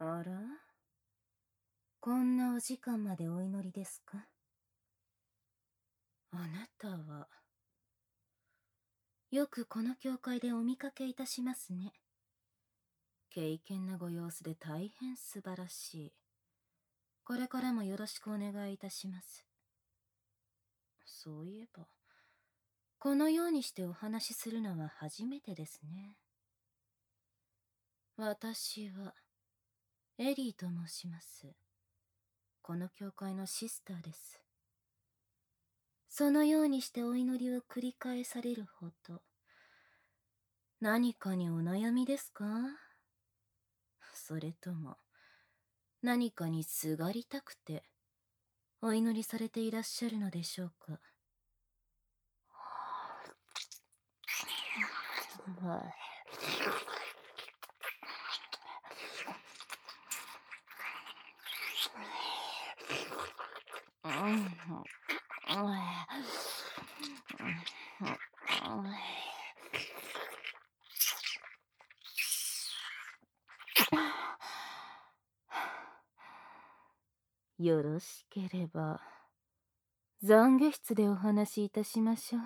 あら、こんなお時間までお祈りですか？あなたは、よくこの教会でお見かけいたしますね。敬虔なご様子で大変素晴らしい。これからもよろしくお願いいたします。そういえば、このようにしてお話しするのは初めてですね。私は、エリーと申します。この教会のシスターです。そのようにしてお祈りを繰り返されるほど、何かにお悩みですか？それとも、何かにすがりたくて、お祈りされていらっしゃるのでしょうか？よろしければ、懺悔室でお話しいたしましょう。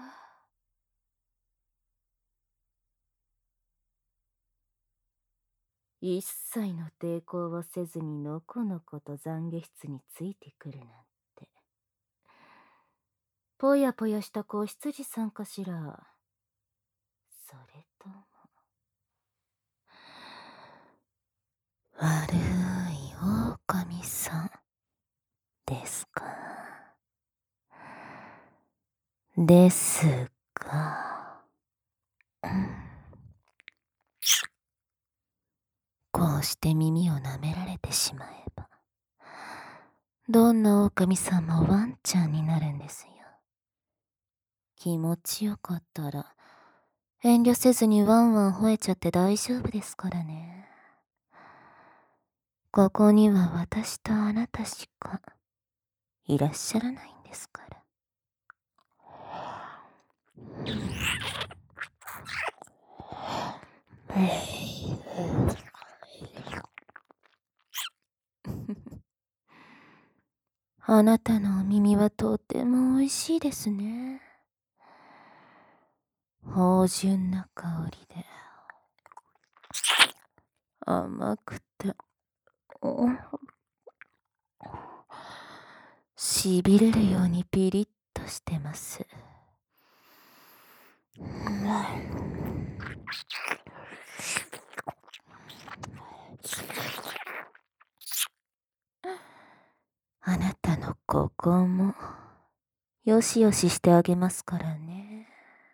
一切の抵抗をせずにのこのこと懺悔室についてくるなんて。ぽやぽやした子羊さんかしら。それとも、悪い狼さんですか？ですが、こうして耳を舐められてしまえば、どんな狼さんもワンちゃんになるんですよ。気持ちよかったら、遠慮せずにワンワン吠えちゃって大丈夫ですからね。ここには私とあなたしかいらっしゃらないんですから。あなたのお耳はとても美味しいですね。芳醇な香りで、甘くて、しびれるようにピリッとしてます。あなたのここも、よしよししてあげますからね。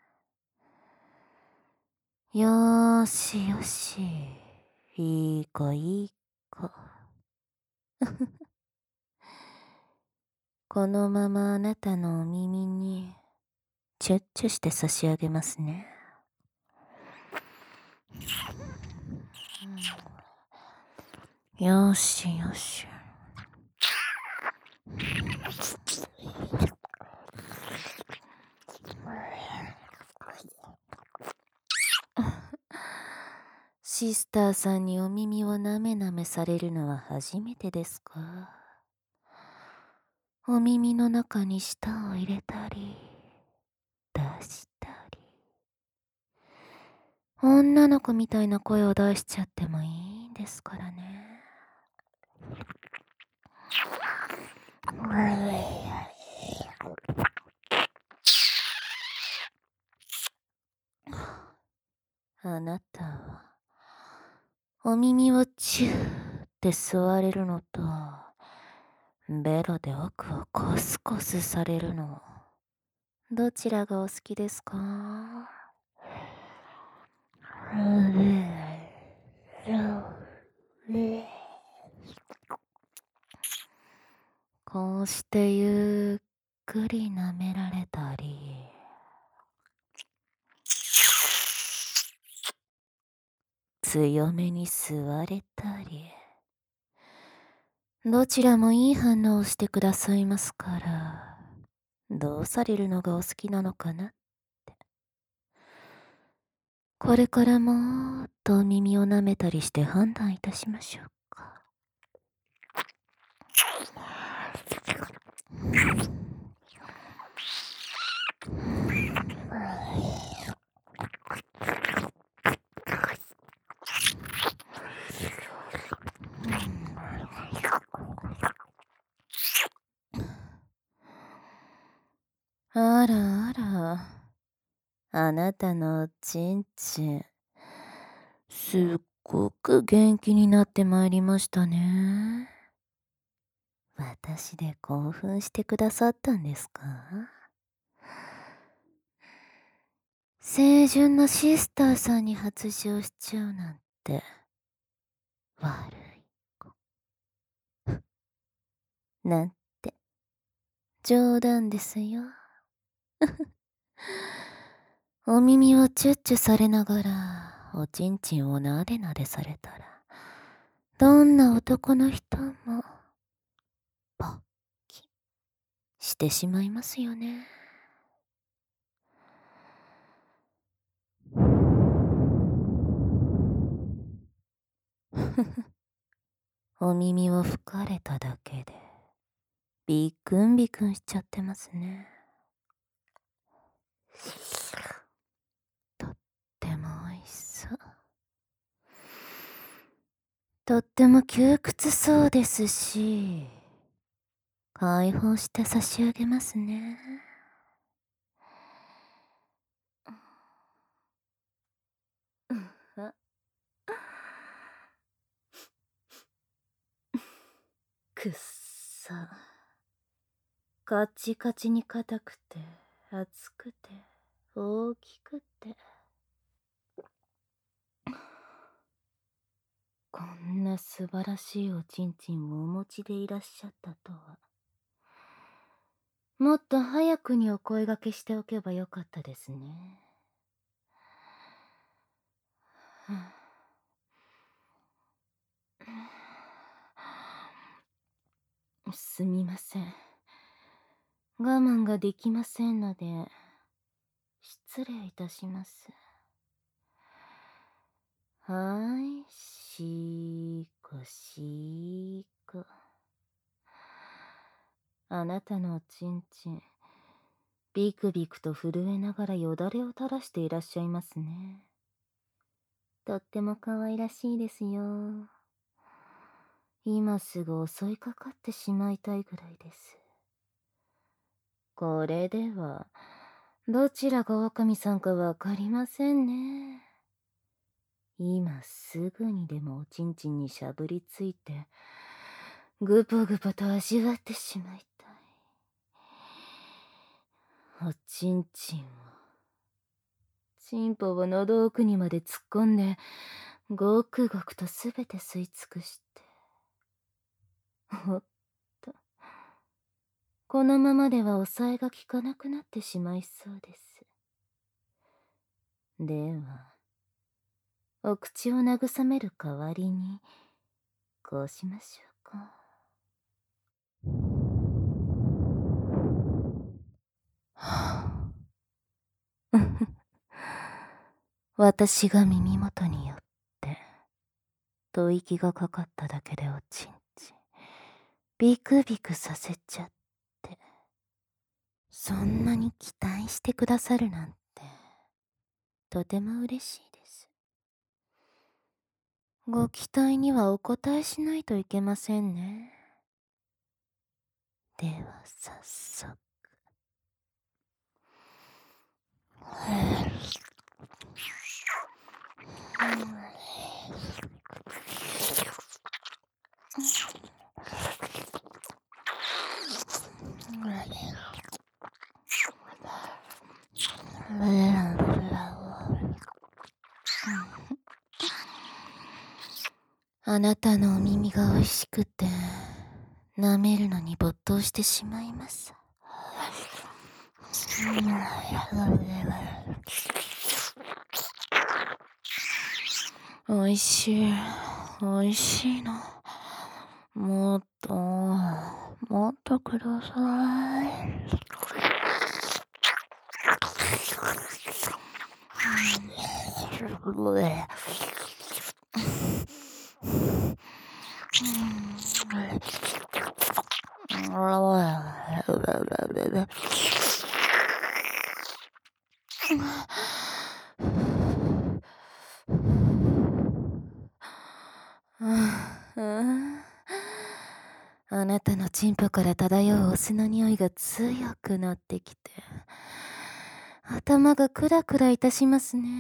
よーしよし。いい子いい子。このままあなたのお耳に、チュッチュして差し上げますね。よしよし。シスターさんにお耳をなめなめされるのは初めてですか？お耳の中に舌を入れたり、出したり。女の子みたいな声を出しちゃってもいいんですからね。あなたは、お耳をチューって吸われるのと、ベロで奥をコスコスされるの、どちらがお好きですか？こうしてゆっくり舐められたり、強めに吸われたり、どちらもいい反応をしてくださいますから、どうされるのがお好きなのかなって。これからもっとお耳を舐めたりして判断いたしましょうか。 あらあら、あなたのおちんちん、すっごく元気になってまいりましたね。私で興奮してくださったんですか？清純なシスターさんに発情しちゃうなんて、悪い子。なんて、冗談ですよ。お耳をチュッチュされながら、おちんちんをなでなでされたら、どんな男の人も、ポッキしてしまいますよね。お耳を吹かれただけで、ビクンビクンしちゃってますね。とっても美味しそう。とっても窮屈そうですし、解放して差し上げますね。くっさ。カチカチに硬くて、厚くて、大きくて。こんな素晴らしいおちんちんをお持ちでいらっしゃったとは。もっと早くにお声掛けしておけばよかったですね。すみません。我慢ができませんので、失礼いたします。はーい、しーこしーこ。あなたのおちんちん、ビクビクと震えながらよだれを垂らしていらっしゃいますね。とっても可愛らしいですよ。今すぐ襲いかかってしまいたいぐらいです。これでは、どちらが狼さんかわかりませんね。今すぐにでもおちんちんにしゃぶりついて、ぐぽぐぽと味わってしまいたい。おちんちんを、チンポを喉奥にまで突っ込んで、ごくごくとすべて吸い尽くして。おっと、このままでは抑えが効かなくなってしまいそうです。では、お口を慰める代わりに、こうしましょうか。はぁ私が耳元によって、吐息がかかっただけでおちんちん、ビクビクさせちゃって、そんなに期待してくださるなんて、とても嬉しいです。ご期待にはお答えしないといけませんね。では早速。あなたのお耳が美味しくて、舐めるのに没頭してしまいます。美味しい、美味しいの。もっと、もっとください。 あなたのチンポから漂うお酢の匂いが強くなってきて、頭がクラクラいたしますね。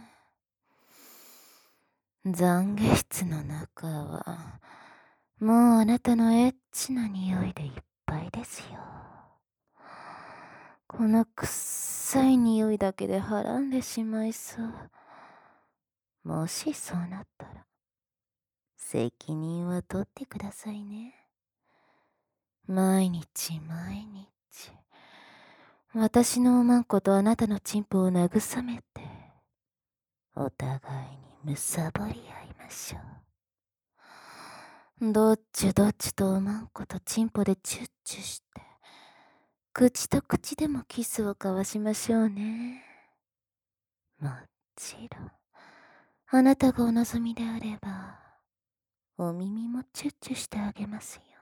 懺悔室の中は、もうあなたのエッチな匂いでいっぱいですよ。この臭い匂いだけではらんでしまいそう。もしそうなったら、責任は取ってくださいね。毎日毎日、私のおまんことあなたのチンポを慰めて、お互いにむさぼり合いましょう。どっちどっちとおまんことチンポでチュッチュして、口と口でもキスを交わしましょうね。もちろん、あなたがお望みであれば、お耳もチュッチュしてあげますよ。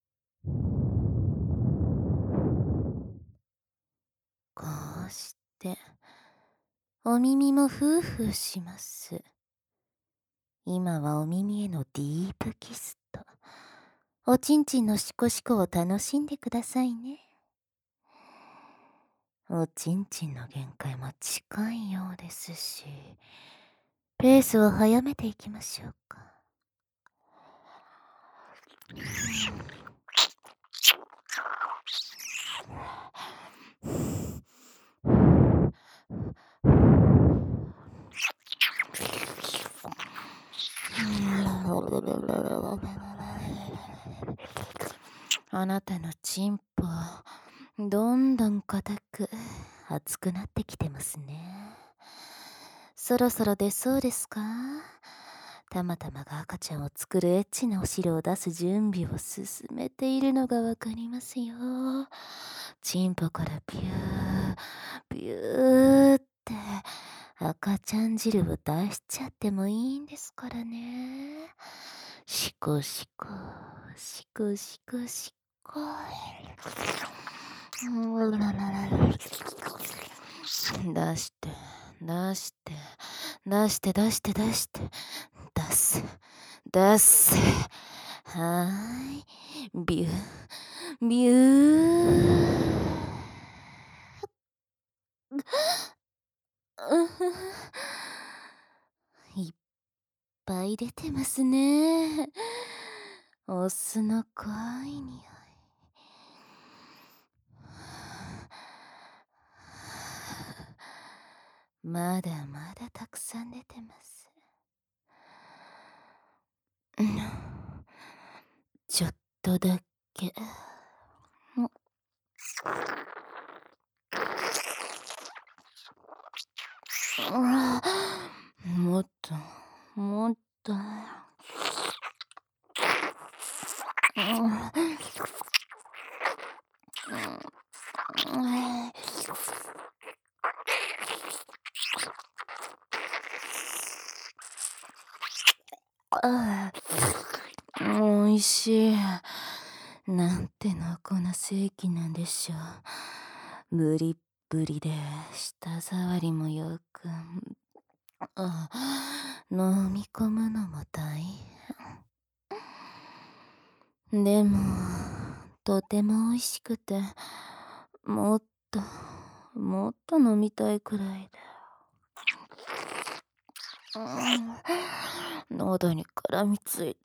こうして、お耳もフーフーします。今はお耳へのディープキスと、おちんちんのシコシコを楽しんでくださいね。おちんちんの限界も近いようですし、ペースを早めていきましょうか。あなたのチンポ、どんどん硬く、熱くなってきてますね。そろそろ出そうですか？たまたまが赤ちゃんを作るエッチなお汁を出す準備を進めているのがわかりますよ。チンポからビュー、ビューって赤ちゃん汁を出しちゃってもいいんですからね。シコシコ、シコシコシコ。出して、出して、出して、出して、出して、出す、出す。はーい。ビュー、ビュー。いっぱい出てますね。お酢の濃い匂い。まだまだたくさん出てます。ちょっとだけ。もっと、もっと。おいしい。なんて濃厚な正規なんでしょう。ブリッブリで舌触りもよく。飲み込むのも大変。でも、とても美味しくて、もっと、もっと飲みたいくらいで。喉に絡みついて、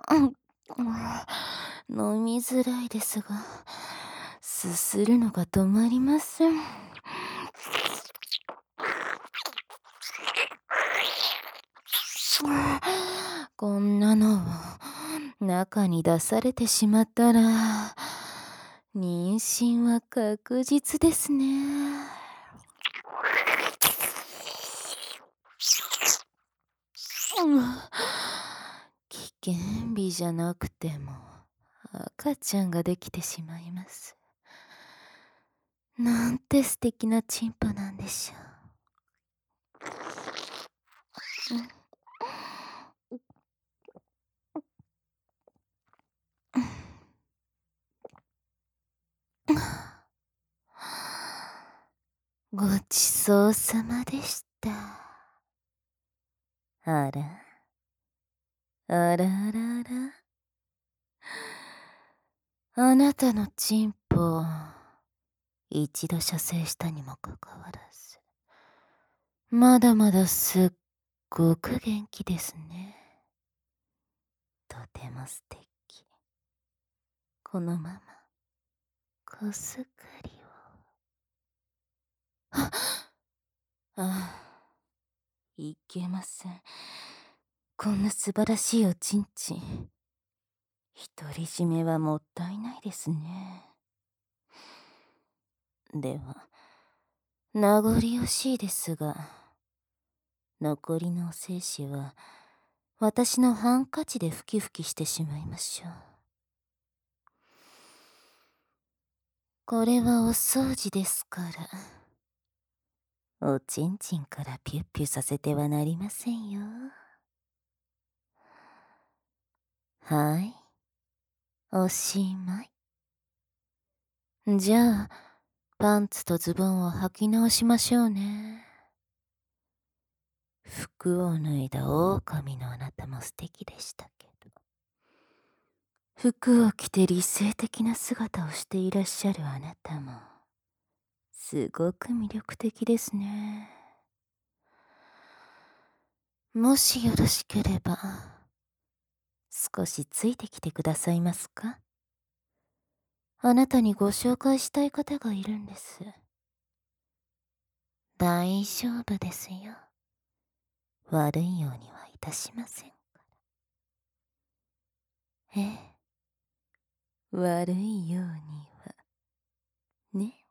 飲みづらいですが、すするのが止まりません。こんなのを中に出されてしまったら、妊娠は確実ですね。危険日じゃなくても赤ちゃんができてしまいます。なんて素敵なチンポなんでしょう。 ごちそうさまでした。あら、あらあらあら。あなたのチンポ、一度射精したにもかかわらず、まだまだすっごく元気ですね。とても素敵。このまま、こすかりを。ああ、いけません。こんな素晴らしいおちんちん。独り占めはもったいないですね。では、名残惜しいですが、残りのお精子は、私のハンカチでふきふきしてしまいましょう。これはお掃除ですから、おちんちんからピュッピュさせてはなりませんよ。はい、おしまい。じゃあ、パンツとズボンを履き直しましょうね。服を脱いだ狼のあなたも素敵でしたけど、服を着て理性的な姿をしていらっしゃるあなたも、すごく魅力的ですね。もしよろしければ、少しついてきてくださいますか？あなたにご紹介したい方がいるんです。大丈夫ですよ。悪いようにはいたしませんから。ええ、悪いようには、ね。